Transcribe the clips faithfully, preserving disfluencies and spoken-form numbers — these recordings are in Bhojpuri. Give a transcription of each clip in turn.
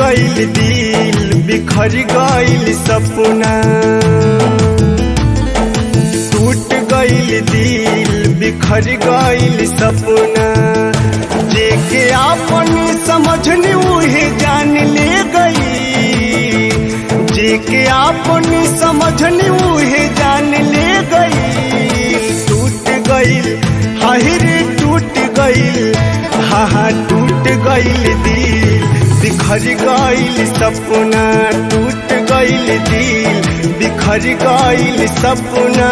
गइल दिल बिखर गइल सपना, टूट गइल दिल बिखर गइल सपना। जेके आपन समझनी उहे जान ले गई, जेके आपन समझनी उहे जान ले गई। टूट गइल हाहिर टूट गइल, हा हा टूट गइल दिल बिखर गइल सपना, टूट गइल दिल बिखर गइल सपना।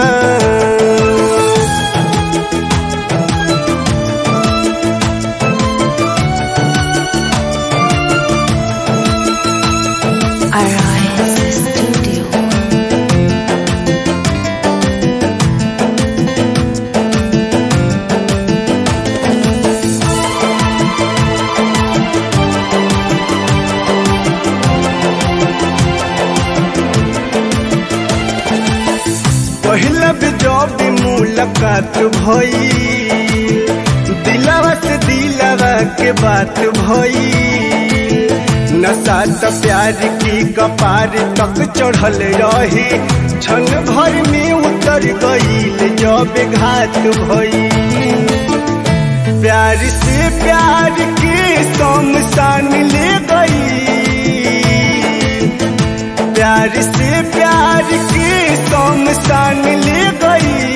Arise Studio. पहला जब मुलाकात भई, दिलवा से दिलवा के बात भई। नशा त प्यार की कपार तक चढ़ल रही, क्षण भर में उतर गईल जब घात भई। प्यार से प्यार के शमशान ले गई, प्यार से प्यार के शमशान ले गई।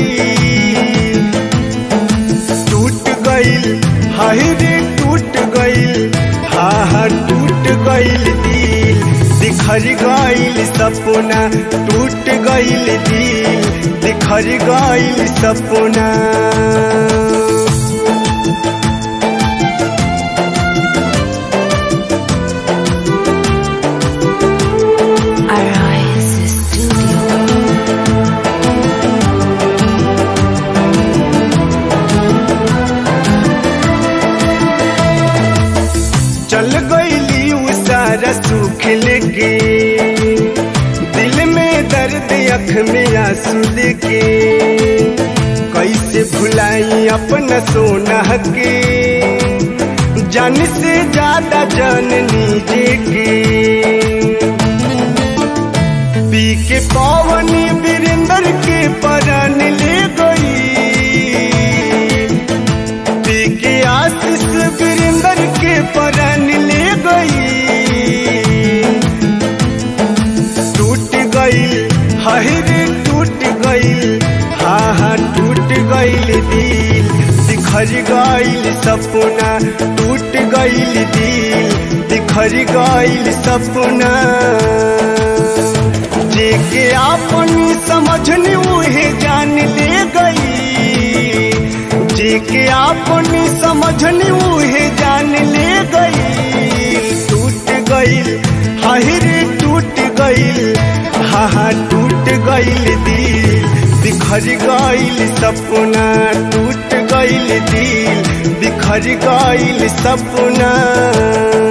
टूट गईल हाहिर टूट गईल, हा हा टूट गइल दिल बिखर गइल सपना, टूट गइल दिल बिखर गइल सपना। Arise Studio. चल गईली उ सारा सुख लेके, दिल में दर्द अख में आंसू लेके। कैसे भुलाई अपना सोना के, जान से ज्यादा जननी जेके। पी के पवनी वीरेंद्र के परान ले गई, पी के आशीष वीरेंद्र के परान ले गई। टूट गइल हाहिर टूट गइल, हा हा टूट गइल दिल बिखर गइल सपना, टूट गइल दिल बिखर गइल सपना। जेके आपन समझनी उहे जान ले गई, जेके आपन समझनी उहे जान ले गई। टूट गइल हाहिर टूट गइल, हा हा टूट गइल दिल बिखर गइल सपना, टूट गइल दिल बिखर गइल सपना।